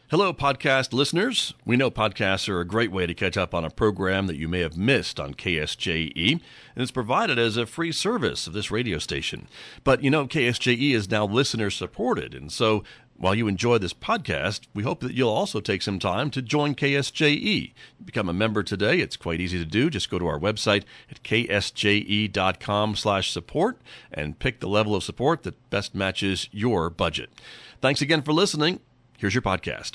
Hello, podcast listeners. We know podcasts are a great way to catch up on a program that you may have missed on KSJE, and it's provided as a free service of this radio station. But you know, KSJE is now listener-supported, and so while you enjoy this podcast, we hope that you'll also take some time to join KSJE. Become a member today. It's quite easy to do. Just go to our website at ksje.com/support and pick the level of support that best matches your budget. Thanks again for listening. Here's your podcast.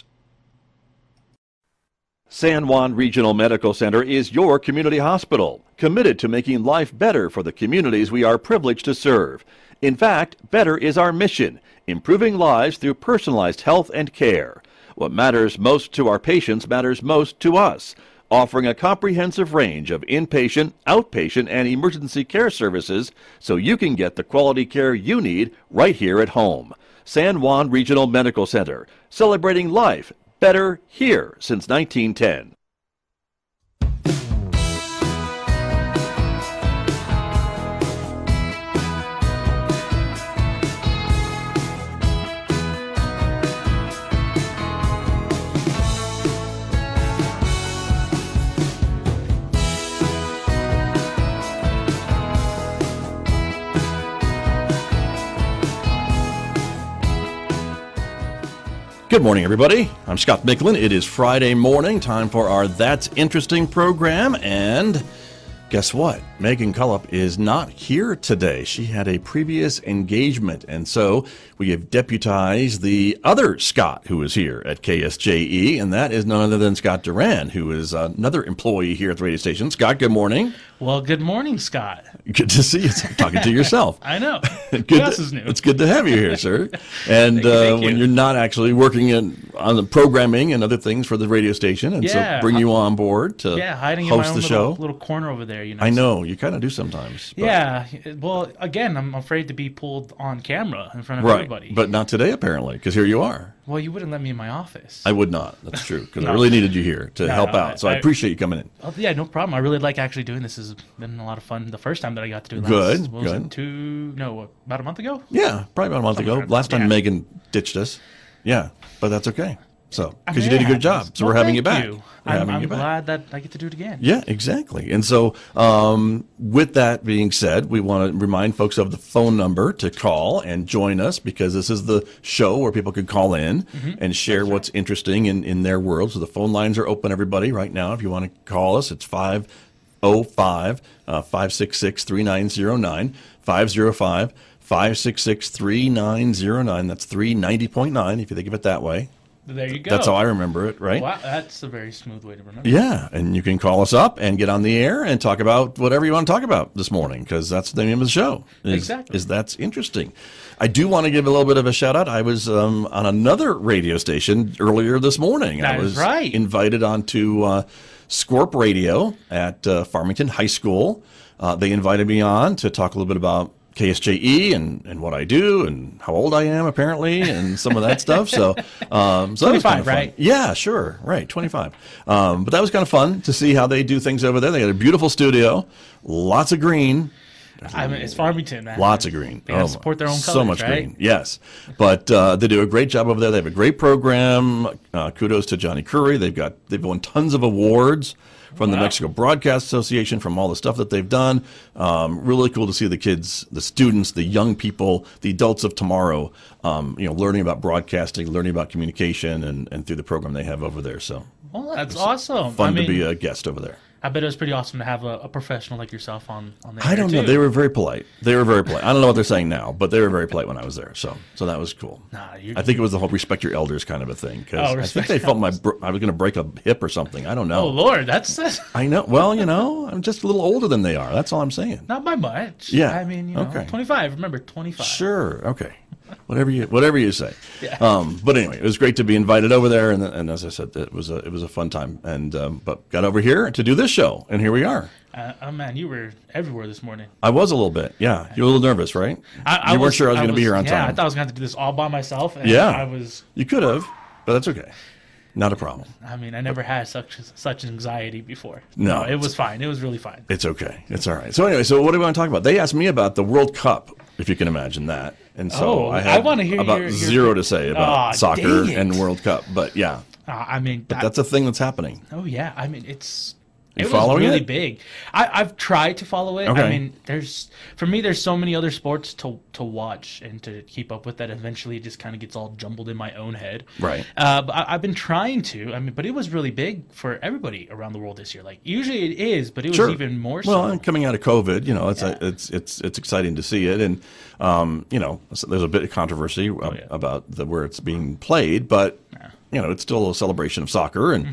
San Juan Regional Medical Center is your community hospital, committed to making life better for the communities we are privileged to serve. In fact, better is our mission, improving lives through personalized health and care. What matters most to our patients matters most to us, offering a comprehensive range of inpatient, outpatient, and emergency care services so you can get the quality care you need right here at home. San Juan Regional Medical Center, celebrating life better here since 1910. Good morning, everybody. I'm Scott Micklin. It is Friday morning, time for our That's Interesting program, and guess what? Megan Cullop is not here today. She had a previous engagement, and so we have deputized the other Scott who is here at KSJE, and that is none other than Scott Duran, who is another employee here at the radio station. Scott, good morning. Well, good morning, Scott. Good to see you. Talking to yourself. I know. Good. What else is new? It's good to have you here, sir. And Thank you. when you're not actually working on the programming and other things for the radio station, and so bring you on board to hiding host in my the show. Little corner over there. You know. I know you kind of do sometimes. But. Yeah. Well, again, I'm afraid to be pulled on camera in front of Right. everybody. But not today, apparently, because here you are. Well, you wouldn't let me in my office. I would not. That's true, because No. I really needed you here to help no, out. So I appreciate you coming in. Oh, yeah, no problem. I really like actually doing this. Has been a lot of fun. The first time that I got to do last, Good, what was good. it, about a month ago? Yeah, probably about a month ago. Somewhere. Last time Yeah. Megan ditched us. Yeah, but that's okay. So, I because you mean, did a it good job. happens. So Well, we're having you thank back. you. We're having I'm you back. glad that I get to do it again. Yeah, exactly. And so with that being said, we want to remind folks of the phone number to call and join us, because this is the show where people can call in and share what's interesting in their world. So the phone lines are open, everybody, right now. If you want to call us, it's 505-566-3909, 505-566-3909. That's 390.9 if you think of it that way. There you go. That's how I remember it, right? Wow, that's a very smooth way to remember. Yeah, and you can call us up and get on the air and talk about whatever you want to talk about this morning, because that's the name of the show. Exactly. That's interesting. I do want to give a little bit of a shout out. I was on another radio station earlier this morning. That I was is right. invited onto Scorp Radio at Farmington High School. They invited me on to talk a little bit about KSJE and what I do and how old I am, apparently, and some of that stuff. So, that was 25, kind of fun. right? Yeah, sure. Right, 25. But that was kind of fun to see how they do things over there. They got a beautiful studio, lots of green. I mean, it's Farmington, man. Lots of green. They gotta support their own so colors, much right? green. Yes, but they do a great job over there. They have a great program. Kudos to Johnny Curry. They've won tons of awards from the Mexico Broadcast Association, from all the stuff that they've done. Really cool to see the kids, the students, the young people, the adults of tomorrow, learning about broadcasting, learning about communication, and through the program they have over there. So, Well, that's awesome. fun to be a guest over there. I bet it was pretty awesome to have a professional like yourself on the I air, don't know. too. They were very polite. I don't know what they're saying now, but they were very polite when I was there. So that was cool. You're- I think it was the whole respect your elders kind of a thing. Because I think respect they felt elders. I was going to break a hip or something. I don't know. Oh, Lord, that's I know. Well, I'm just a little older than they are. That's all I'm saying. not by much. Yeah. I mean, Okay. 25. Remember, 25. Sure. Okay. Whatever you say. Yeah. But anyway, it was great to be invited over there, and as I said, it was a fun time. And but got over here to do this show, and here we are. Oh, man, you were everywhere this morning. I was a little bit. Yeah, you were a little nervous, right? You weren't sure I was going to be here on time. Yeah, I thought I was going to have to do this all by myself. And Yeah. I was. You could have, but that's okay. Not a problem. I mean, I never had such anxiety before. No. It was fine. It was really fine. It's okay. It's all right. So anyway, what do we want to talk about? They asked me about the World Cup, if you can imagine that. And so Oh, I I had wanna hear about your zero to say about Aw, soccer dang it. and World Cup. But yeah, I mean, that's a thing that's happening. oh yeah, I mean You it was following really it? big. I've tried to follow it. I Okay. mean, for me there's so many other sports to watch and to keep up with that eventually it just kind of gets all jumbled in my own head. Right. But I've been trying to. I mean, but it was really big for everybody around the world this year. Like usually it is, but it was Sure. even more Well, so. and coming out of COVID, it's Yeah. it's exciting to see it, and so there's a bit of controversy yeah. about where it's being played, but it's still a celebration of soccer, and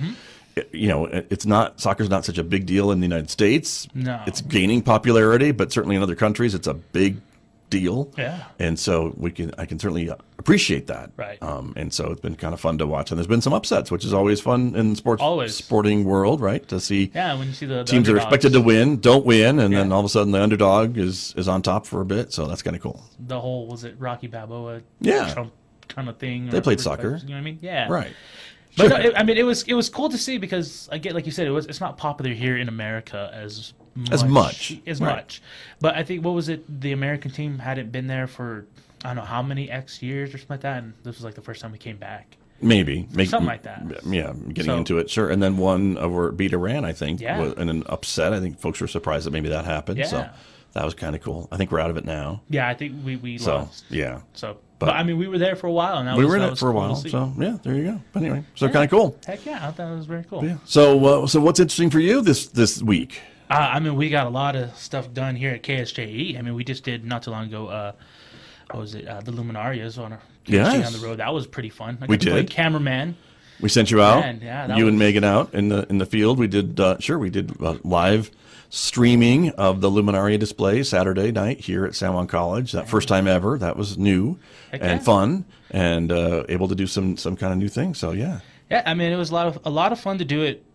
it's not soccer's not such a big deal in the United States. No. It's gaining popularity, but certainly in other countries, it's a big deal. Yeah. And so I can certainly appreciate that. Right. And so it's been kind of fun to watch, and there's been some upsets, which is always fun in Always. sporting world, right? To see Yeah, when you see the teams that are underdogs, expected to win don't win, and then Yeah. all of a sudden the underdog is on top for a bit. So that's kind of cool. the whole was it Rocky Balboa Yeah. Trump kind of thing. They played soccer. You know what I mean? Yeah. Right. But Sure. no, I mean, it was cool to see because again, like you said, it's not popular here in America as much. as Right. much. But I think what was it? The American team hadn't been there for I don't know how many X years or something like that, and this was like the first time we came back. Maybe Something like that. Yeah, getting So- into it, sure. And then one over beat Iran, I think, Yeah. in an upset. I think folks were surprised that maybe that happened. So Yeah. that was kind of cool. I think we're out of it now. Yeah, I think we So lost. yeah, So, but I mean, we were there for a while, and that we was, were in that it was for a cool to while. see. So yeah, there you go. But anyway, so Yeah. kind of cool. Heck yeah, I thought it was very cool. Yeah. So what's interesting for you this week? I mean, we got a lot of stuff done here at KSJE. I mean, we just did not too long ago. What was it? The Luminarias on KSJE Yes. on the road. That was pretty fun. I We got to play did. cameraman. We sent you out. Man, yeah, that you and was- Megan out in the field. We did we did live streaming of the Luminaria display Saturday night here at San Juan College. That first time ever. That was new Heck and yeah. fun, and able to do some kind of new things. So yeah, Yeah, I mean, it was a lot of fun to do it.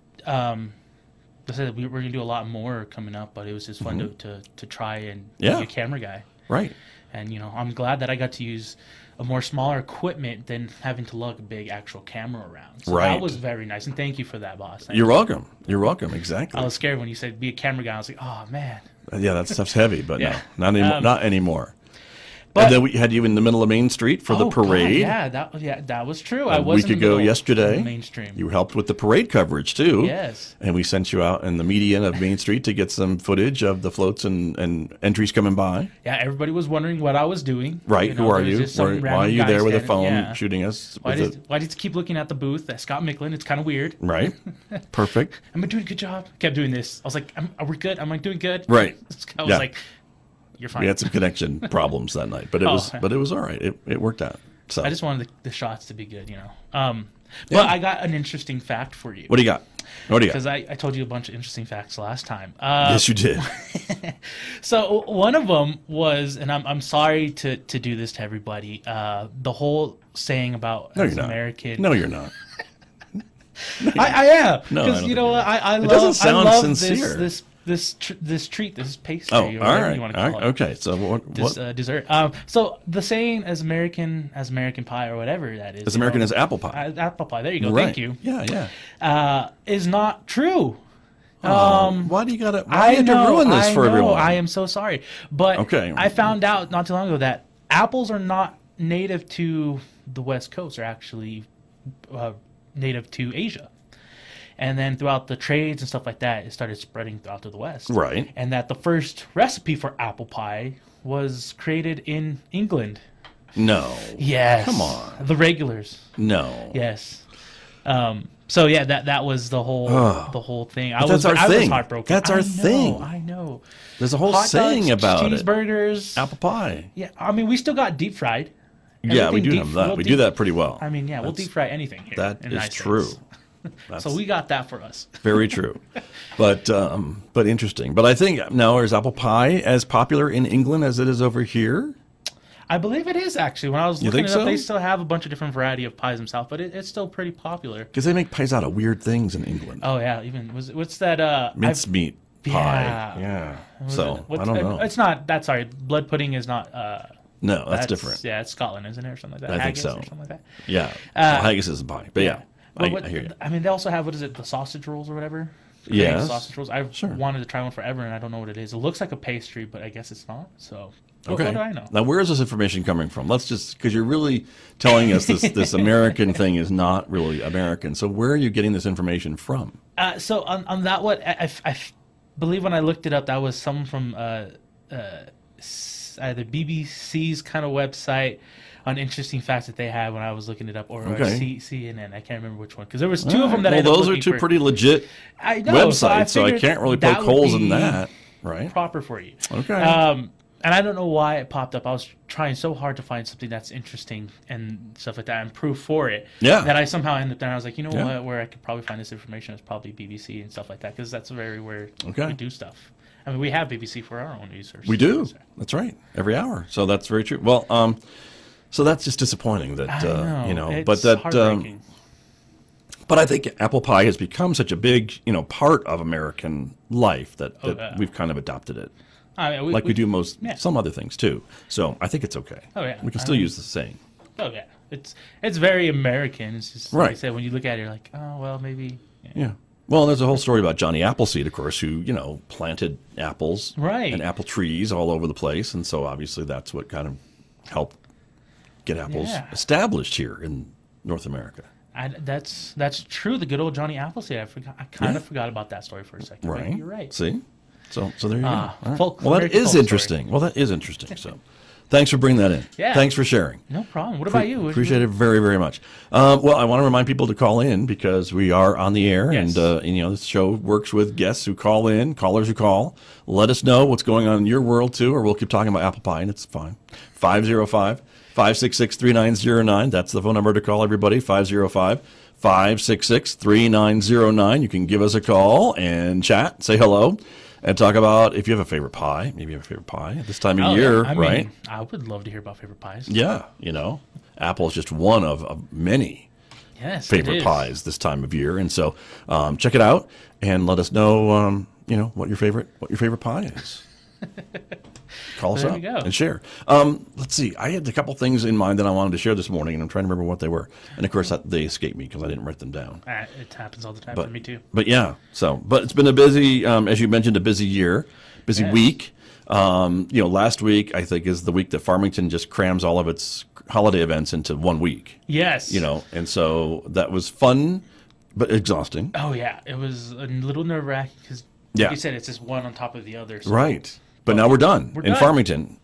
I said we're gonna do a lot more coming up, but it was just fun to try and Yeah. be a camera guy. right. And I'm glad that I got to use a more smaller equipment than having to lug a big actual camera around. So Right. that was very nice, and thank you for that, boss. Thank You're you. welcome. You're welcome. Exactly. I was scared when you said be a camera guy. I was like, oh man. Yeah, that stuff's heavy, but Yeah. no, not anymore. Not anymore. But And then we had you in the middle of Main Street for the Oh, God, parade. yeah, that was true. I A was week in the ago middle of yesterday. the mainstream. You helped with the parade coverage too. Yes. And we sent you out in the median of Main Street to get some footage of the floats and entries coming by. Yeah, everybody was wondering what I was doing. Right. Who are there was you? just some Why random are you guy there with a standing- phone yeah. shooting us? Why with did you keep looking at the booth at Scott Micklin? It's kind of weird. Right. Perfect. Am I doing a good job? Kept doing this. I was like, are we good? Am I doing good? Right. Scott was Yeah. like, you're fine. We had some connection problems that night, but it was all right. It worked out. So I just wanted the shots to be good, But I got an interesting fact for you. what do you got? What do you got? Because I told you a bunch of interesting facts last time. Yes, you did. So one of them was, and I'm sorry to do this to everybody, the whole saying about No, as you're not. American. No, you're not. I am. No, I Because don't you know think what? I love. doesn't sound I love sincere. this treat, this pastry, Oh, or all whatever right. you want to All call right. it. Okay. So what? This dessert. So the saying as American pie or whatever that is. As American as apple pie. Apple pie. There you go. Right. Thank you. Yeah. Yeah. Is not true. Why do you got to? Why do I you have to know, ruin this I for know, everyone? I am so sorry. But Okay. I found out not too long ago that apples are not native to the West Coast. They're actually native to Asia. And then throughout the trades and stuff like that, it started spreading throughout to the West. Right. And that the first recipe for apple pie was created in England. No. Yes. Come on. The regulars. No. Yes. So yeah, that was the whole thing. I that's our was thing. heartbroken. That's our I know, thing. I know. There's a whole Hot saying dogs, about it. cheeseburgers. Apple pie. Yeah, I mean we still got deep fried. Yeah, we Everything do deep- have that. we'll We deep- do that pretty well. I mean, yeah, we'll deep fry anything here. That in is United true. States. That's So we got that for us. very true. But interesting. But I think now is apple pie as popular in England as it is over here? I believe it is actually. When I was You looking think it up, so? they still have a bunch of different variety of pies themselves, but it's still pretty popular. Because they make pies out of weird things in England. Oh yeah, even what's that? Mincemeat pie. Yeah. Yeah. Was So it- I don't know. It's not. That's sorry. Blood pudding is not. No, that's different. Yeah, it's Scotland, isn't it, or something like that? I think Haggis so. Or something like that. Yeah. Well, haggis is a pie. But yeah, But I hear you. I mean, they also have what is it? The sausage rolls or whatever. Yes. Sausage rolls. I've Sure. wanted to try one forever, and I don't know what it is. It looks like a pastry, but I guess it's not. So What do I know? Now, where is this information coming from? Let's just, because you're really telling us this American thing is not really American. So where are you getting this information from? So on that one, I believe when I looked it up, that was some from either BBC's kind of website on interesting facts that they had when I was looking it up, or CNN. I can't remember which one, because there was two of them that I ended up those are two pretty legit websites, so I can't really poke holes in that. Right. Proper for you. Okay. And I don't know why it popped up. I was trying so hard to find something that's interesting and stuff like that and proof for it. Yeah. That I somehow ended up there. I was like, you know what? Where I could probably find this information is probably BBC and stuff like that, because that's very where we do stuff. I mean, we have BBC for our own users. We do. That's right. Every hour. So that's very true. Well, so that's just disappointing that it's heartbreaking. But I think apple pie has become such a big, part of American life that we've kind of adopted it. I mean, we do some other things too. So I think it's okay. Oh yeah, we can still use the saying. Oh yeah, it's very American. It's just right. Like I said, when you look at it, you're like, oh well, maybe. Yeah. Well, there's a whole story about Johnny Appleseed, of course, who planted apples and apple trees all over the place, and so obviously that's what kind of helped get apples established here in North America. That's true. The good old Johnny Appleseed. I kind of forgot about that story for a second. Right. But you're right. See. So there you go. Right. Well, that is interesting. Story. Well, that is interesting. So, thanks for bringing that in. Yeah. Thanks for sharing. No problem. What about you? Appreciate it very, very much. Well, I want to remind people to call in because we are on the air, and this show works with guests who call in, callers who call. Let us know what's going on in your world too, or we'll keep talking about apple pie, and it's fine. 505-566-3909. That's the phone number to call everybody. 505-566-3909. You can give us a call and chat, say hello. And talk about if you have a favorite pie. Maybe you have a favorite pie at this time of year, right? I would love to hear about favorite pies. Yeah, apple is just one of many favorite pies this time of year. And so check it out and let us know, what your favorite pie is. Call us up and share. Let's see. I had a couple things in mind that I wanted to share this morning, and I'm trying to remember what they were. And, of course, they escaped me because I didn't write them down. It happens all the time for me, too. But, but it's been a busy, as you mentioned, a busy year, busy week. Last week, I think, is the week that Farmington just crams all of its holiday events into 1 week. Yes. And so that was fun, but exhausting. Oh, yeah. It was a little nerve-wracking because, like you said, it's just one on top of the other. So. Right. But now we're done in Farmington,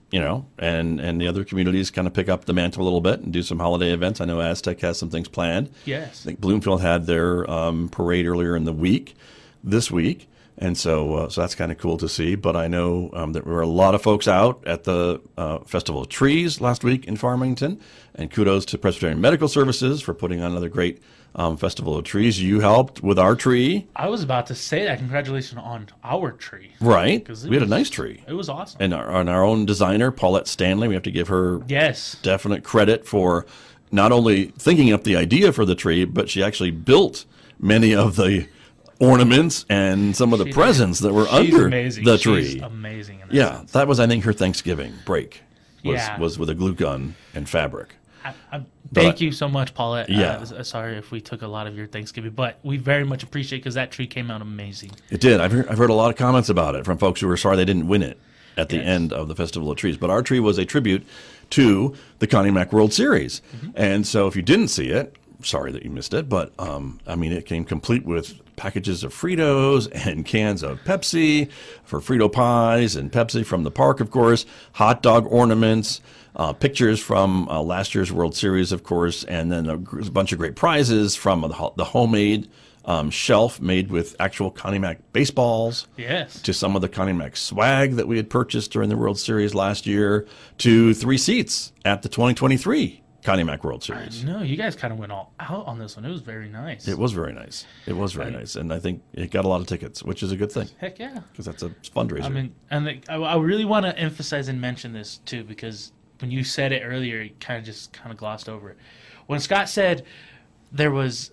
and the other communities kind of pick up the mantle a little bit and do some holiday events. I know Aztec has some things planned. Yes. I think Bloomfield had their parade earlier in the week, this week. And so that's kind of cool to see. But I know that there were a lot of folks out at the Festival of Trees last week in Farmington. And kudos to Presbyterian Medical Services for putting on another great Festival of Trees. You helped with our tree. I was about to say that. Congratulations on our tree. Right. We had a nice tree. It was awesome. And our own designer, Paulette Stanley, we have to give her definite credit for not only thinking up the idea for the tree, but she actually built many of the ornaments and some of the presents that were under the tree. She's amazing in that sense. That was, I think, her Thanksgiving break was with a glue gun and fabric. Thank you so much, Paulette. Sorry if we took a lot of your Thanksgiving, but we very much appreciate it because that tree came out amazing. It did. I've heard a lot of comments about it from folks who were sorry they didn't win it at the end of the Festival of Trees. But our tree was a tribute to the Connie Mack World Series. Mm-hmm. And so if you didn't see it, sorry that you missed it, but it came complete with packages of Fritos and cans of Pepsi for Frito pies and Pepsi from the park, of course, hot dog ornaments, pictures from last year's World Series, of course, and then a bunch of great prizes from the homemade shelf made with actual Connie Mack baseballs. Yes. To some of the Connie Mack swag that we had purchased during the World Series last year, to 3 seats at the 2023 Connie Mack World Series. No, you guys kind of went all out on this one. It was very nice. It was very nice. Nice. And I think it got a lot of tickets, which is a good thing. Heck yeah. Because that's a fundraiser. I really want to emphasize and mention this, too, because when you said it earlier, you kind of glossed over it. When Scott said there was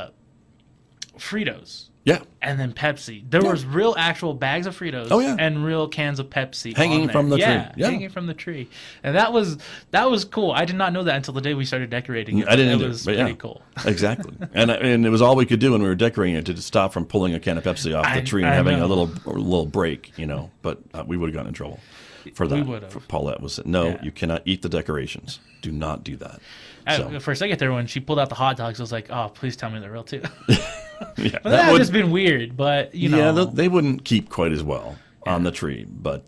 Fritos. Yeah. And then Pepsi. There was real actual bags of Fritos and real cans of Pepsi hanging from the tree. Yeah, hanging from the tree. And that was cool. I did not know that until the day we started decorating it. I didn't either. It was pretty cool. Exactly. and it was all we could do when we were decorating it to stop from pulling a can of Pepsi off the tree and having a little break, but we would have gotten in trouble. for that. We would've. For Paulette was no, Yeah. you cannot eat the decorations. Do not do that. So, For a second there, when she pulled out the hot dogs, I was like, "Oh, please tell me they're real too." yeah, But that would just been weird. But you know, yeah, they wouldn't keep quite as well on the tree, but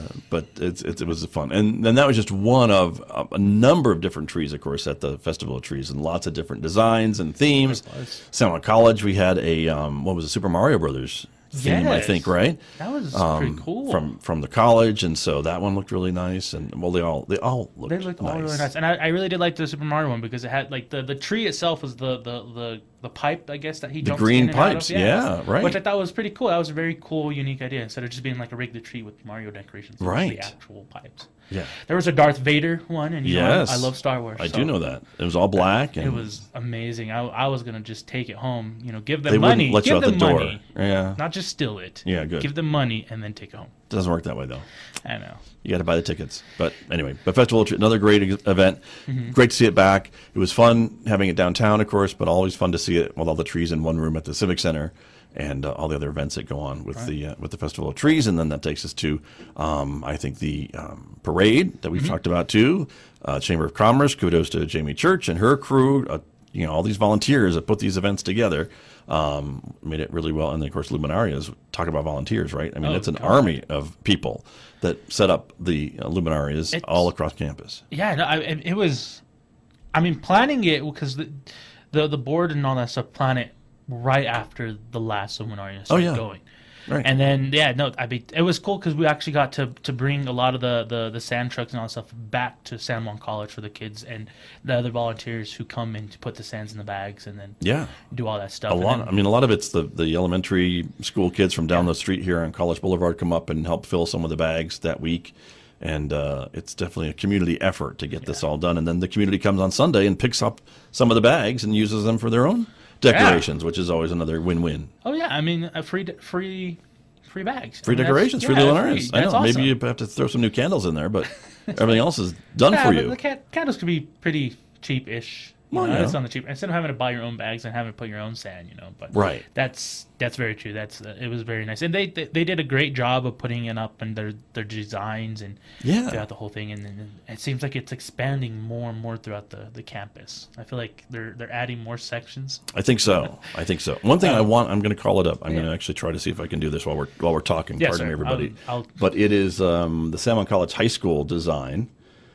it was fun, and then that was just one of a number of different trees, of course, at the Festival of Trees, and lots of different designs and themes. Santa College, we had a what was it, Super Mario Brothers theme, I Yes. think, right? that was pretty cool. From the college, and so that one looked really nice, and well, they all looked They looked nice. all really nice, and I really did like the Super Mario one because it had like the tree itself was the pipe, I guess, that he jumps green in and out pipes, of. yeah, right. Which I thought was pretty cool. That was a very cool, unique idea instead of just being like a regular tree with Mario decorations. It was Right. the actual pipes. Yeah, There was a Darth Vader one, and you know, Yes. I love Star Wars. I so do know that it was all black, and It was amazing. I was gonna just take it home, you know, give them they money, wouldn't let you give out the them door. money, Yeah, not just steal it. Yeah, good. Give them money and then take it home. doesn't work that way though. I know. You got to buy the tickets. But anyway, but Festival of Trees, another great event. Mm-hmm. Great to see it back. It was fun having it downtown, of course, but always fun to see it with all the trees in one room at the Civic Center, and all the other events that go on with the Festival of Trees. And then that takes us to, I think, the parade that we've Mm-hmm. talked about too. Chamber of Commerce. Kudos to Jamie Church and her crew. You know, all these volunteers that put these events together. Made it really well. And then, of course, Luminarias, talk about volunteers, right? I mean, Oh, it's an God. army of people that set up the Luminarias all across campus. Yeah, no, it was. I mean, planning it because the board and all that stuff plan it right after the last Luminaria started yeah. going. Right. And then I mean it was cool because we actually got to bring a lot of the sand trucks and all that stuff back to San Juan College for the kids and the other volunteers who come in to put the sands in the bags and then Yeah. do all that stuff. A And lot. then- I mean, a lot of it's the elementary school kids from down the street here on College Boulevard come up and help fill some of the bags that week. And it's definitely a community effort to get this all done. And then the community comes on Sunday and picks up some of the bags and uses them for their own decorations, which is always another win-win. Oh yeah, I mean free bags, Free I mean, that's- decorations, free yeah, Luminarias. I know. That's awesome. Maybe you have to throw some new candles in there, but everything else is done Yeah, for but you. the candles could be pretty cheap-ish. You Well, know, yeah. it's on the cheap. Instead of having to buy your own bags and having to put your own sand, you know. But Right. that's very true. It was very nice, and they did a great job of putting it up and their designs and Yeah. throughout the whole thing. And it seems like it's expanding more and more throughout the campus. I feel like they're adding more sections. I think so. One thing I'm going to call it up. I'm going Yeah. to actually try to see if I can do this while we're talking. Yes, Pardon me, sir. everybody. I'll- But it is the San Juan College High School design,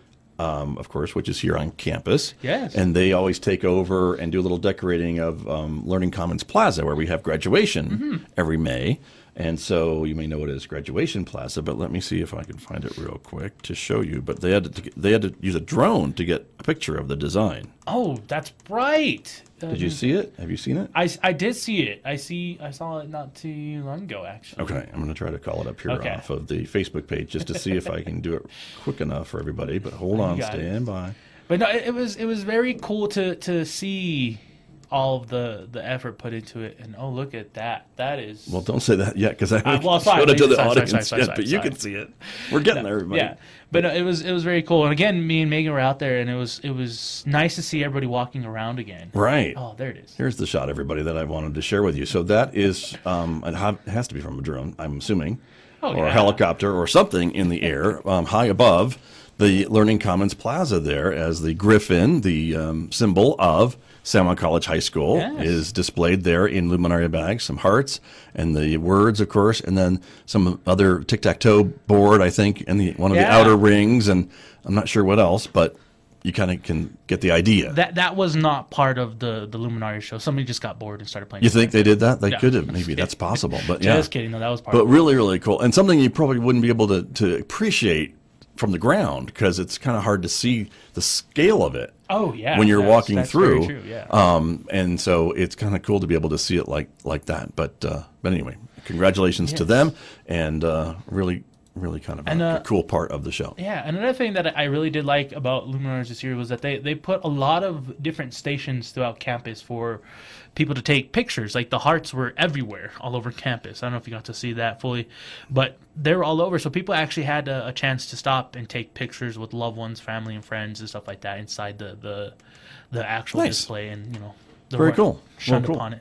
of course, which is here on campus. Yes. And they always take over and do a little decorating of Learning Commons Plaza, where we have graduation Mm-hmm. every May. And so you may know it as Graduation Plaza, but let me see if I can find it real quick to show you. But they had to use a drone to get a picture of the design. Oh, that's right. Did you see it? Have you seen it? I did see it. I saw it not too long ago, actually. Okay, I'm going to try to call it up here Okay. off of the Facebook page just to see if I can do it quick enough for everybody. But hold on, got it. stand by. But no, it was very cool to see all of the effort put into it. And oh, look at that! That is Well, don't say that yet because I haven't well, sorry, showed it to the sorry, audience sorry, yet. sorry, But you sorry. can see it. We're getting there, everybody. yeah. But no, it was very cool. And again, me and Megan were out there, and it was nice to see everybody walking around again. Right. Oh, there it is. Here's the shot, everybody, that I wanted to share with you. So that is, it has to be from a drone, I'm assuming, Oh, or a yeah. helicopter or something in the air high above the Learning Commons Plaza there as the griffin, the symbol of San Juan College High School, Yes. is displayed there in Luminaria bags, some hearts, and the words, of course, and then some other tic-tac-toe board, I think, and one of the Yeah. outer rings, and I'm not sure what else, but you kind of can get the idea. That was not part of the Luminari show. Somebody just got bored and started playing. You think they did that? They Yeah. could have. Maybe that's possible. But yeah. Just kidding. No, that was part But of it. really, really cool. And something you probably wouldn't be able to appreciate from the ground because it's kind of hard to see the scale of it Oh yeah. when you're that's- walking that's through. Very true, yeah. And so it's kind of cool to be able to see it like that. But anyway, congratulations to Yes. them and really kind of And, a cool part of the show. Yeah, another thing that I really did like about Luminaries this year was that they put a lot of different stations throughout campus for people to take pictures. Like the hearts were everywhere, all over campus. I don't know if you got to see that fully, but they were all over. So people actually had a chance to stop and take pictures with loved ones, family, and friends and stuff like that inside the actual Nice. display. And they Very weren't cool. Shunned Well, cool. upon it, but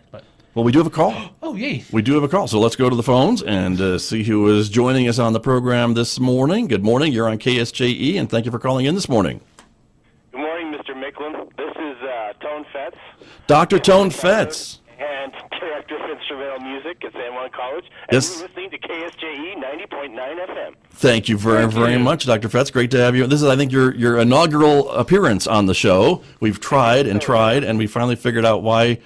Well, we do have a call. Oh, yay. We do have a call. So let's go to the phones and see who is joining us on the program this morning. Good morning. You're on KSJE, and thank you for calling in this morning. Good morning, Mr. Micklin. This is Tone Fetz. Dr. Tone Fetz. And Director of Instrumental Music at San Juan College. And Yes. you're listening to KSJE 90.9 FM. Thank you very much, Dr. Fetz. Great to have you. This is, I think, your inaugural appearance on the show. We've tried, and we finally figured out why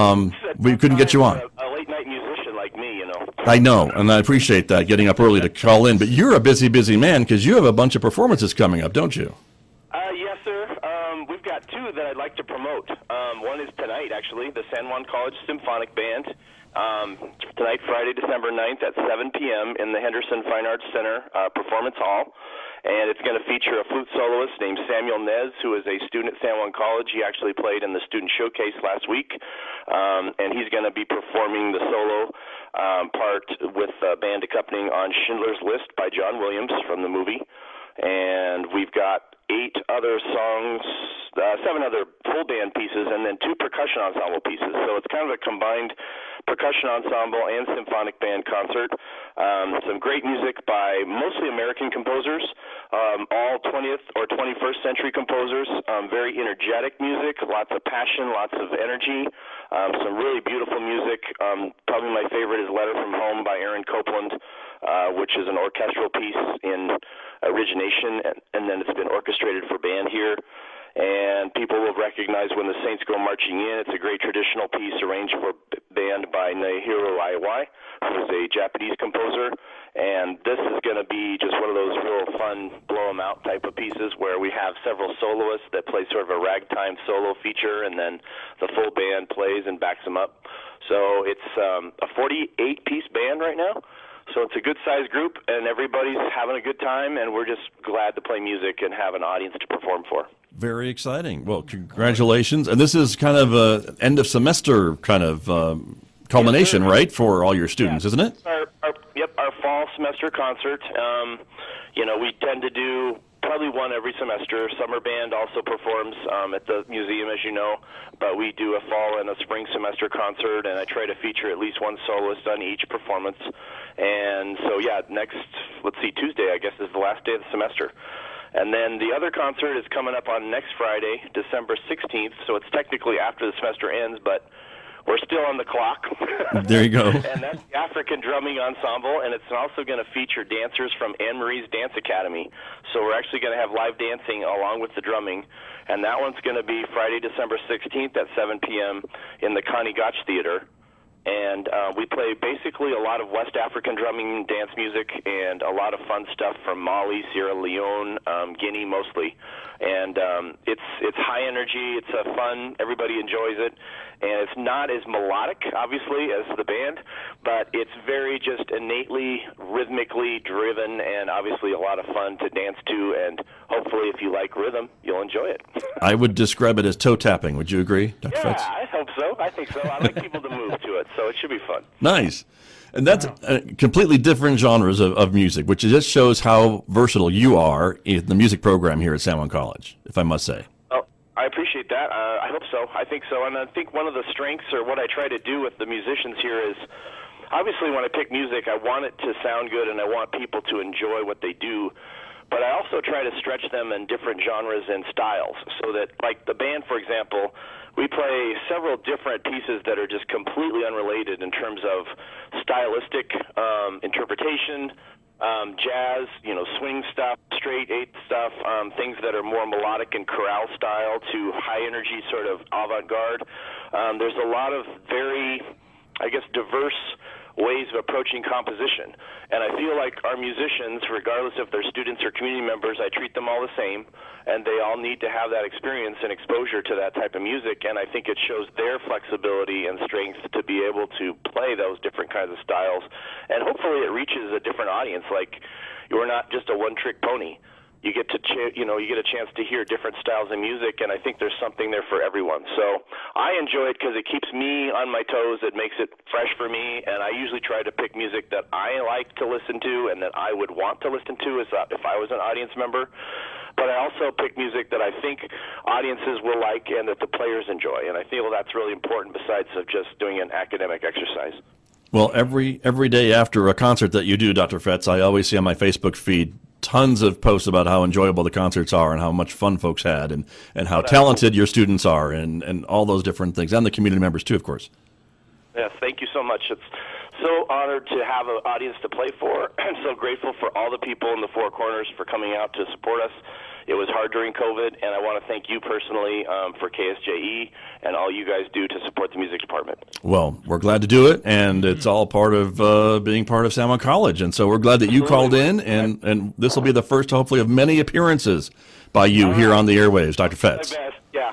we couldn't get you on. A late-night musician like me, you know. I know, and I appreciate that, getting up early to call in. But you're a busy, busy man because you have a bunch of performances coming up, don't you? Yes, sir. We've got two that I'd like to promote. One is tonight, actually, the San Juan College Symphonic Band. Tonight, Friday, December 9th at 7 p.m. in the Henderson Fine Arts Center Performance Hall. And it's going to feature a flute soloist named Samuel Nez, who is a student at San Juan College. He actually played in the student showcase last week. And he's going to be performing the solo part with band accompanying on Schindler's List by John Williams from the movie. And we've got 8 other songs, 7 other full band pieces, and then 2 percussion ensemble pieces. So it's kind of a combined percussion ensemble and symphonic band concert. Some great music by mostly American composers, all 20th or 21st century composers. Very energetic music, lots of passion, lots of energy. Some really beautiful music. Probably my favorite is Letter from Home by Aaron Copland, which is an orchestral piece in origination, and then it's been orchestrated for band here. And people will recognize When the Saints Go Marching In. It's a great traditional piece arranged for band by Naohiro Aiwai, who is a Japanese composer. And this is going to be just one of those real fun, blow-em-out type of pieces where we have several soloists that play sort of a ragtime solo feature, and then the full band plays and backs them up. So it's a 48-piece band right now. So it's a good-sized group, and everybody's having a good time, and we're just glad to play music and have an audience to perform for. Very exciting. Well, congratulations. And this is kind of a end of semester kind of culmination, right, for all your students, isn't it? Our fall semester concert. We tend to do probably one every semester. Summer band also performs at the museum, as you know, but we do a fall and a spring semester concert, and I try to feature at least one soloist on each performance. And so, next, Tuesday, I guess, is the last day of the semester. And then the other concert is coming up on next Friday, December 16th, so it's technically after the semester ends, but we're still on the clock. There you go. And that's the African Drumming Ensemble, and it's also going to feature dancers from Anne Marie's Dance Academy. So we're actually going to have live dancing along with the drumming, and that one's going to be Friday, December 16th at 7 p.m. in the Connie Gotch Theater. And we play basically a lot of West African drumming dance music and a lot of fun stuff from Mali, Sierra Leone, Guinea mostly. And it's high energy, it's fun, everybody enjoys it. And it's not as melodic, obviously, as the band, but it's very just innately, rhythmically driven, and obviously a lot of fun to dance to. And hopefully, if you like rhythm, you'll enjoy it. I would describe it as toe tapping. Would you agree, Dr. Yeah, Fetz? I hope so. I think so. I like people to move to it, so it should be fun. Nice. And that's completely different genres of music, which just shows how versatile you are in the music program here at San Juan College, if I must say. Oh, I appreciate that. I hope so. I think so. And I think one of the strengths, or what I try to do with the musicians here, is obviously when I pick music, I want it to sound good and I want people to enjoy what they do. But I also try to stretch them in different genres and styles, so that, like the band, for example, we play several different pieces that are just completely unrelated in terms of stylistic interpretation, jazz, swing stuff, straight eighth stuff, things that are more melodic and chorale style to high energy sort of avant-garde. There's a lot of very, diverse ways of approaching composition. And I feel like our musicians, regardless if they're students or community members, I treat them all the same, and they all need to have that experience and exposure to that type of music, and I think it shows their flexibility and strength to be able to play those different kinds of styles. And hopefully it reaches a different audience. Like, you're not just a one-trick pony. You get to you get a chance to hear different styles of music, and I think there's something there for everyone. So I enjoy it because it keeps me on my toes. It makes it fresh for me, and I usually try to pick music that I like to listen to and that I would want to listen to if I was an audience member. but I also pick music that I think audiences will like and that the players enjoy. And I feel that's really important besides of just doing an academic exercise. Well, every day after a concert that you do, Dr. Fetz, I always see on my Facebook feed tons of posts about how enjoyable the concerts are and how much fun folks had and how talented your students are and all those different things, and the community members too, of course. Yes, thank you so much. It's so honored to have an audience to play for. I'm so grateful for all the people in the Four Corners for coming out to support us. It was hard during COVID, and I want to thank you personally for KSJE and all you guys do to support the music department. Well, we're glad to do it, and it's all part of being part of San Juan College. And so we're glad that you called in, and this will be the first, hopefully, of many appearances by you here on the airwaves, Dr. Fetz. My best, yeah.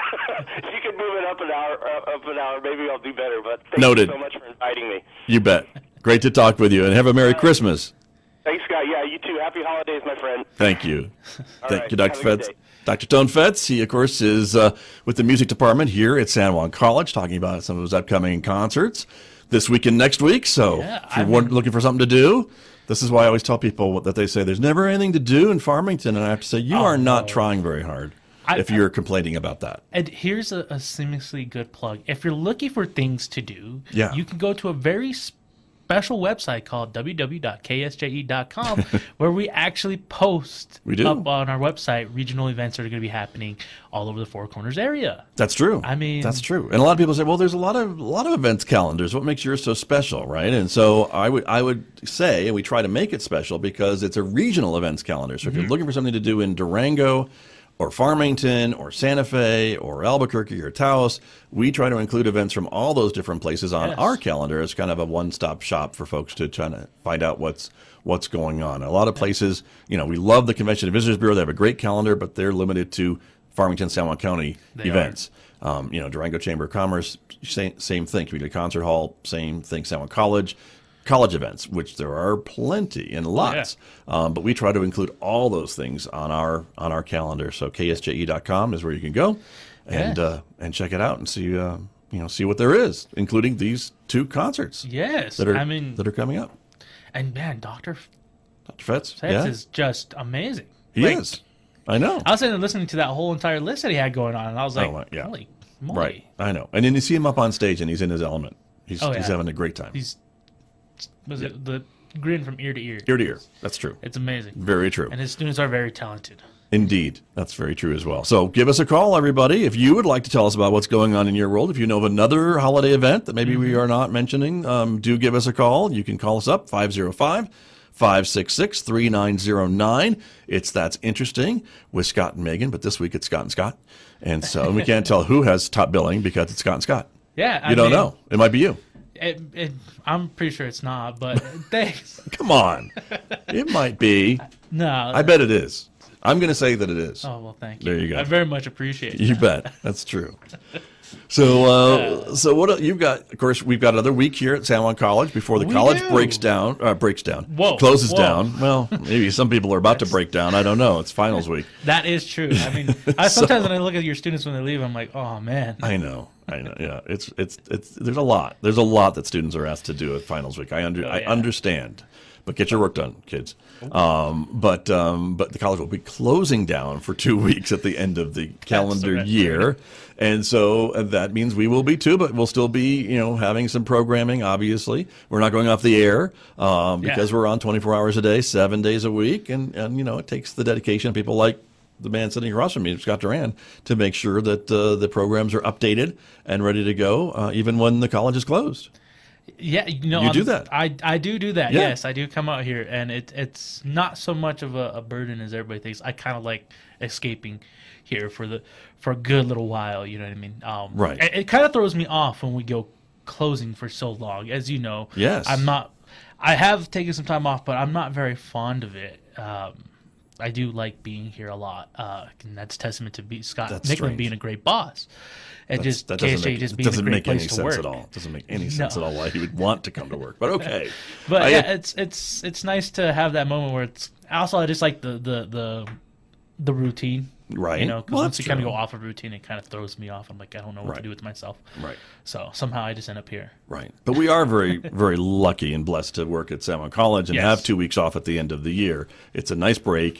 If you could move it up an hour, maybe I'll do better. But thank Noted. you so much for inviting me. You bet. Great to talk with you, and have a Merry Christmas. Thanks, Scott. Yeah, you too. Happy holidays, my friend. Thank you. Thank right. you, Dr. Have a good Fetz. day. Dr. Tone Fetz, he, of course, is with the music department here at San Juan College, talking about some of his upcoming concerts this week and next week. So if you're looking for something to do, this is why I always tell people that they say there's never anything to do in Farmington. And I have to say, you are not trying very hard if you're complaining about that. And here's a seemingly good plug. If you're looking for things to do, Yeah. you can go to a very special website called www.ksje.com where we actually post up on our website regional events that are going to be happening all over the Four Corners area. That's true. I mean, that's true. And a lot of people say, well, there's a lot of events calendars. What makes yours so special, right? And so I would say, and we try to make it special because it's a regional events calendar. So if you're looking for something to do in Durango or Farmington or Santa Fe or Albuquerque or Taos, we try to include events from all those different places on our calendar as kind of a one-stop shop for folks to try to find out what's going on. A lot of places, we love the Convention and Visitors Bureau. They have a great calendar, but they're limited to Farmington, San Juan County events. Durango Chamber of Commerce, same thing. Community Concert Hall, same thing. San Juan College events, which there are plenty and lots, but we try to include all those things on our calendar. So ksje.com is where you can go and check it out and see see what there is, including these two concerts. Yes, that are coming up. And man, Dr. Fetz is just amazing. He is. I know. I was sitting there listening to that whole entire list that he had going on, and I was like, holy moly. Right. I know. And then you see him up on stage, and he's in his element. He's having a great time. It the grin from ear to ear? Ear to ear. That's true. It's amazing. Very true. And his students are very talented. Indeed. That's very true as well. So give us a call, everybody. If you would like to tell us about what's going on in your world, if you know of another holiday event that maybe we are not mentioning, do give us a call. You can call us up, 505-566-3909. It's That's Interesting with Scott and Megan, but this week it's Scott and Scott. And so we can't tell who has top billing because it's Scott and Scott. Yeah. You don't know. It might be you. I'm pretty sure it's not, but thanks. Come on. It might be. No. I bet it is. I'm going to say that it is. Oh, well, thank you. There you go. I very much appreciate it. You bet. That's true. So what you've got, of course, we've got another week here at San Juan College before the college closes down. Whoa. Well, maybe some people are about to break down. I don't know. It's finals week. That is true. I mean, sometimes when I look at your students when they leave, I'm like, oh man. I know. Yeah. It's there's a lot. There's a lot that students are asked to do at finals week. I understand. But get your work done, kids. But the college will be closing down for 2 weeks at the end of the calendar year. And so that means we will be too, but we'll still be, having some programming, obviously. We're not going off the air because we're on 24 hours a day, 7 days a week. And it takes the dedication of people like the man sitting across from me, Scott Duran, to make sure that the programs are updated and ready to go, even when the college is closed. Yeah, you do that. I do that. Yeah. Yes, I do come out here, and it's not so much of a burden as everybody thinks. I kind of like escaping here for a good little while. You know what I mean? Right. It kind of throws me off when we go closing for so long, as you know. Yes. I have taken some time off, but I'm not very fond of it. I do like being here a lot, and that's testament to Scott Nicklin being a great boss. And KSJ just being a great place to work. It doesn't make any sense at all why he would want to come to work. But okay. But it's nice to have that moment where it's also I just like the routine. Right. Because once you kind of go off of routine, it kind of throws me off. I'm like, I don't know what to do with myself. Right. So somehow I just end up here. Right. But we are very, very lucky and blessed to work at San Juan College and have 2 weeks off at the end of the year. It's a nice break.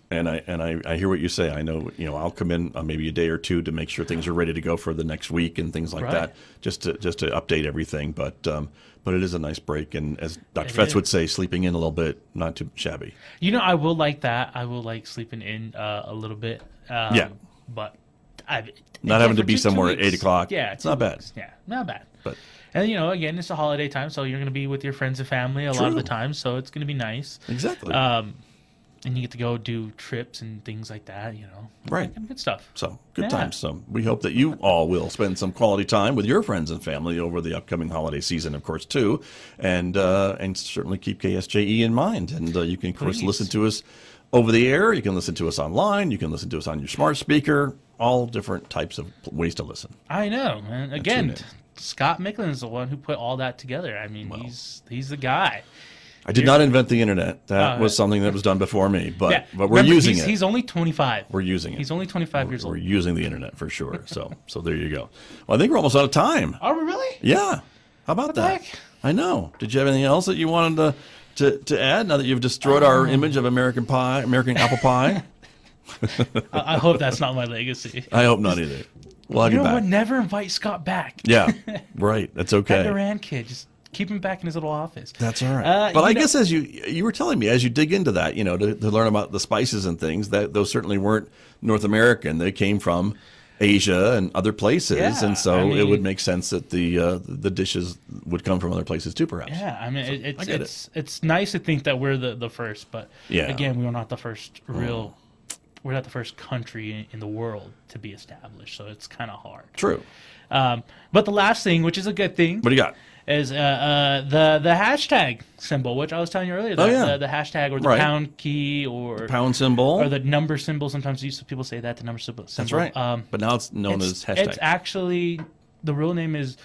I hear what you say. I know, I'll come in maybe a day or two to make sure things are ready to go for the next week and things like Right. that, just to update everything. But it is a nice break, and as Dr. It Fetz is. would say, sleeping in a little bit, not too shabby. I will like that. I will like sleeping in a little bit. Yeah. But Not having to for be 2 somewhere at weeks. 8 o'clock. Yeah, It's not bad. weeks. Yeah, not bad. But And again, it's a holiday time, so you're going to be with your friends and family a lot of True. the time, so it's going to be nice. exactly. And you get to go do trips and things like that. Right. Good stuff. So good Yeah. times. So we hope that you all will spend some quality time with your friends and family over the upcoming holiday season, of course, too, and certainly keep KSJE in mind. And you can, of course, Please. listen to us over the air. You can listen to us online. You can listen to us on your smart speaker. All different types of ways to listen. I know. And tune again, in. Scott Micklin is the one who put all that together. I mean, he's the guy. I did not invent the internet. That was something that was done before me, but Yeah. but we're Remember, using he's, it. He's only 25. We're using it. He's only 25 years We're old. using the internet for sure. So there you go. Well, I think we're almost out of time. Are we really? Yeah. How about the that? heck? I know. Did you have anything else that you wanted to add now that you've destroyed our image of American apple pie? I hope that's not my legacy. I hope not either. We'll have you What? back. Never invite Scott back. Yeah. Right. That's That okay. Duran kid, just keep him back in his little office. That's all right. But you I know- guess as you were telling me, as you dig into that, to learn about the spices and things, that those certainly weren't North American. They came from Asia and other places, Yeah, and so I it mean- would make sense that the dishes would come from other places too, perhaps. Yeah, I mean, I get it's nice to think that we're the first, but Yeah. again, we are not the first real. We're not the first country in the world to be established, so it's kind of hard. True. But the last thing, which is a good thing, What do you got? is the hashtag symbol, which I was telling you earlier. Oh, yeah. The hashtag or the Right. pound key or Pound symbol. or the number symbol. Sometimes people say that the number symbol. That's right. But now it's known as hashtag. It's actually the real name is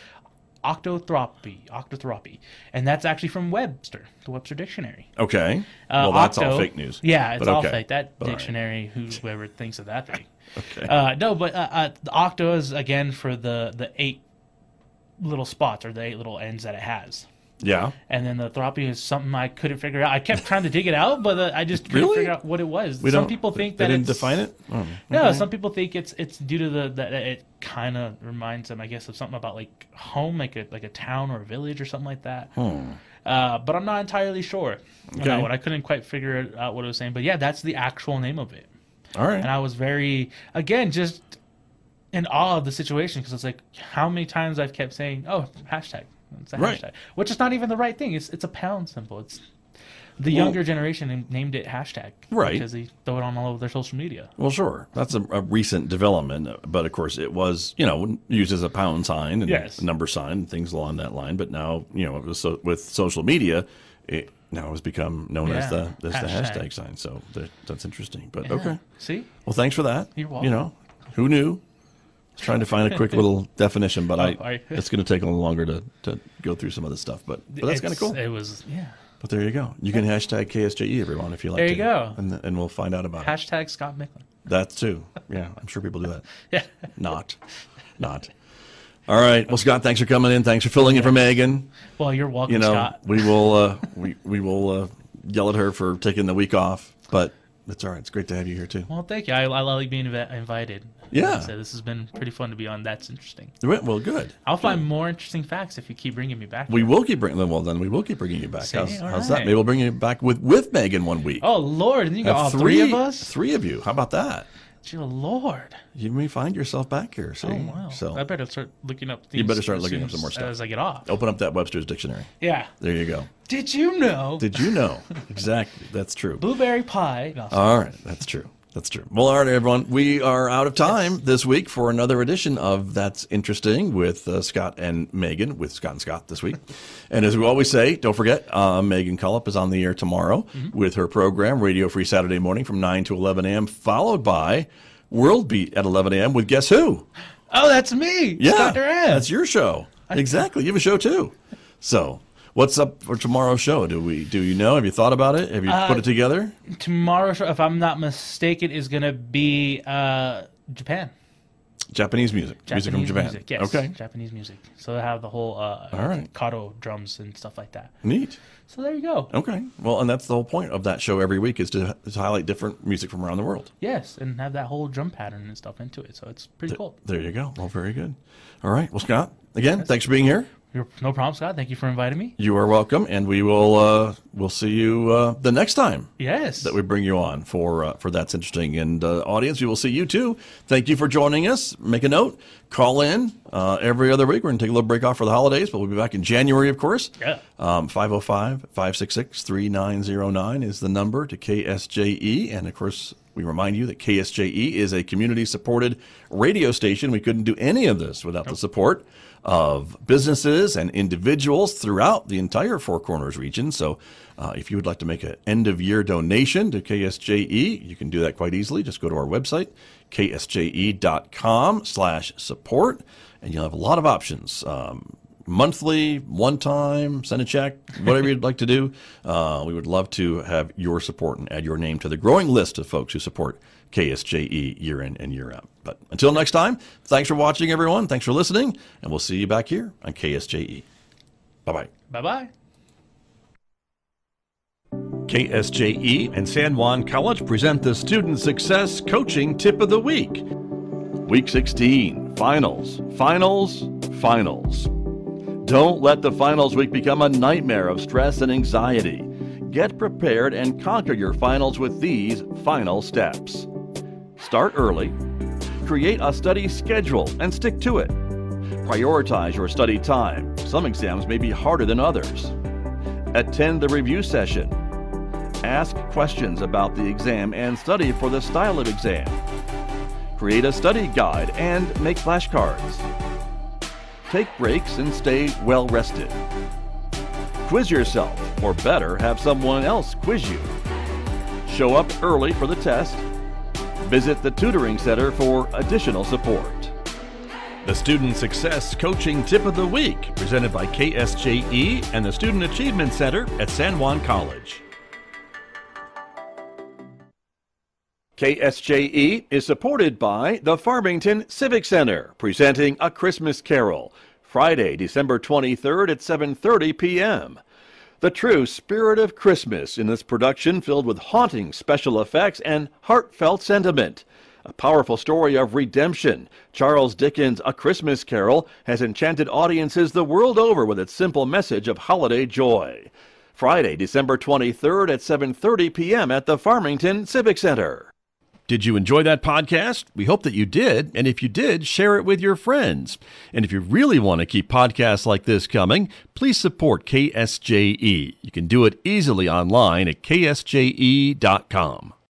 octothropy, and that's actually from Webster, the Webster Dictionary. Okay. Well, that's all Octo- fake news. Yeah, it's But all okay. fake. That All right. dictionary, whoever thinks of that thing. Okay. No, but the octo is again for the 8 little spots or the 8 little ends that it has. Yeah. And then the thropy is something I couldn't figure out. I kept trying to dig it out, but I just couldn't Really? figure out what it was. We Some don't- people think they that didn't it's, define it. Oh, No, okay. some people think it's due to that it kind of reminds them, I guess, of something about like home, like a town or a village or something like that. But I'm not entirely sure on Okay. that one. I couldn't quite figure out what it was saying. But yeah, that's the actual name of it. All right. And I was very, again, just in awe of the situation because it's like how many times I've kept saying, "Oh, hashtag." It's a Right. hashtag, which is not even the right thing. It's a pound symbol. It's the younger generation named it hashtag, Right. Because they throw it on all over their social media. Well, sure. That's a recent development, but of course it was, used as a pound sign and Yes. a number sign and things along that line. But now, it was with social media, it now has become known as Yeah. the Hashtag. hashtag sign. So that's interesting. But Yeah. okay. See, Well, thanks for that. You're welcome. Who knew? I was trying to find a quick little definition, but I- it's going to take a little longer to go through some of this stuff. But that's kind of cool. It was But there you go. You can hashtag KSJE, everyone, if you like There to. you go. And we'll find out about it. hashtag Scott Micklin. That too. Yeah, I'm sure people do that. Yeah. Not. All right. Well, Scott, thanks for coming in. Thanks for filling in for Megan. Well, you're welcome, Scott. We will we will yell at her for taking the week off, but it's all right. It's great to have you here too. Well, thank you. I like being invited. Yeah. Like I said, this has been pretty fun to be on. That's interesting. Well, good. I'll find more interesting facts if you keep bringing me back. We here. will keep bringing them. Well, then we will keep bringing you back. See? How's All that? right. Maybe we'll bring you back with Megan one week. Oh Lord! And you got all Have 3 of us. 3 of you. How about that? Dear Lord! You may find yourself back here. See? Oh wow! So I better start looking up. You things better start as looking soon up some more as- stuff. as I get off. open up that Webster's dictionary. Yeah. There you go. Did you know? Did you know? Exactly. That's true. Blueberry pie. No, All right. That's true. That's true. Well, all right, everyone. We are out of time this week for another edition of That's Interesting with Scott and Megan, with Scott and Scott this week. And as we always say, don't forget, Megan Cullip is on the air tomorrow with her program, Radio Free Saturday Morning from 9 to 11 a.m., followed by World Beat at 11 a.m. with guess who? oh, that's me. Yeah, Scott Duran. that's your show. Exactly. You have a show too. So what's up for tomorrow's show? Do you know? Have you thought about it? Have you put it together? Tomorrow's show, if I'm not mistaken, is going to be Japan. Japanese music. Music from Japan. Music, yes. Okay. Japanese music. So they have the whole right. kado drums and stuff like that. Neat. So there you go. Okay. Well, and that's the whole point of that show every week is to highlight different music from around the world. Yes, and have that whole drum pattern and stuff into it. So it's pretty cool. There you go. Well, very good. All right. Well, Scott, again, thanks for being here. No problem, Scott. Thank you for inviting me. You are welcome, and we will we'll see you the next time. Yes. That we bring you on for That's Interesting. And audience, we will see you too. Thank you for joining us. Make a note. Call in every other week. We're going to take a little break off for the holidays, but we'll be back in January, of course. Yeah. 505-566-3909 is the number to KSJE. And, of course, we remind you that KSJE is a community-supported radio station. We couldn't do any of this without the support of businesses and individuals throughout the entire Four Corners region. So if you would like to make an end-of-year donation to KSJE, you can do that quite easily. Just go to our website, ksje.com/support, and you'll have a lot of options. Monthly, one time, send a check, whatever you'd like to do. We would love to have your support and add your name to the growing list of folks who support KSJE year in and year out. But until next time, thanks for watching, everyone. Thanks for listening, and we'll see you back here on KSJE. Bye-bye. Bye-bye. KSJE and San Juan College present the Student Success Coaching Tip of the Week. Week 16, Finals, Finals, Finals. Don't let the finals week become a nightmare of stress and anxiety. Get prepared and conquer your finals with these final steps. Start early. Create a study schedule and stick to it. Prioritize your study time. Some exams may be harder than others. Attend the review session. Ask questions about the exam and study for the style of exam. Create a study guide and make flashcards. Take breaks and stay well rested. Quiz yourself, or better, have someone else quiz you. Show up early for the test. Visit the tutoring center for additional support. The Student Success Coaching Tip of the Week, presented by KSJE and the Student Achievement Center at San Juan College. KSJE is supported by the Farmington Civic Center, presenting A Christmas Carol, Friday, December 23rd at 7:30 p.m. The true spirit of Christmas in this production, filled with haunting special effects and heartfelt sentiment. A powerful story of redemption, Charles Dickens' A Christmas Carol has enchanted audiences the world over with its simple message of holiday joy. Friday, December 23rd at 7:30 p.m. at the Farmington Civic Center. Did you enjoy that podcast? We hope that you did. And if you did, share it with your friends. And if you really want to keep podcasts like this coming, please support KSJE. You can do it easily online at ksje.com.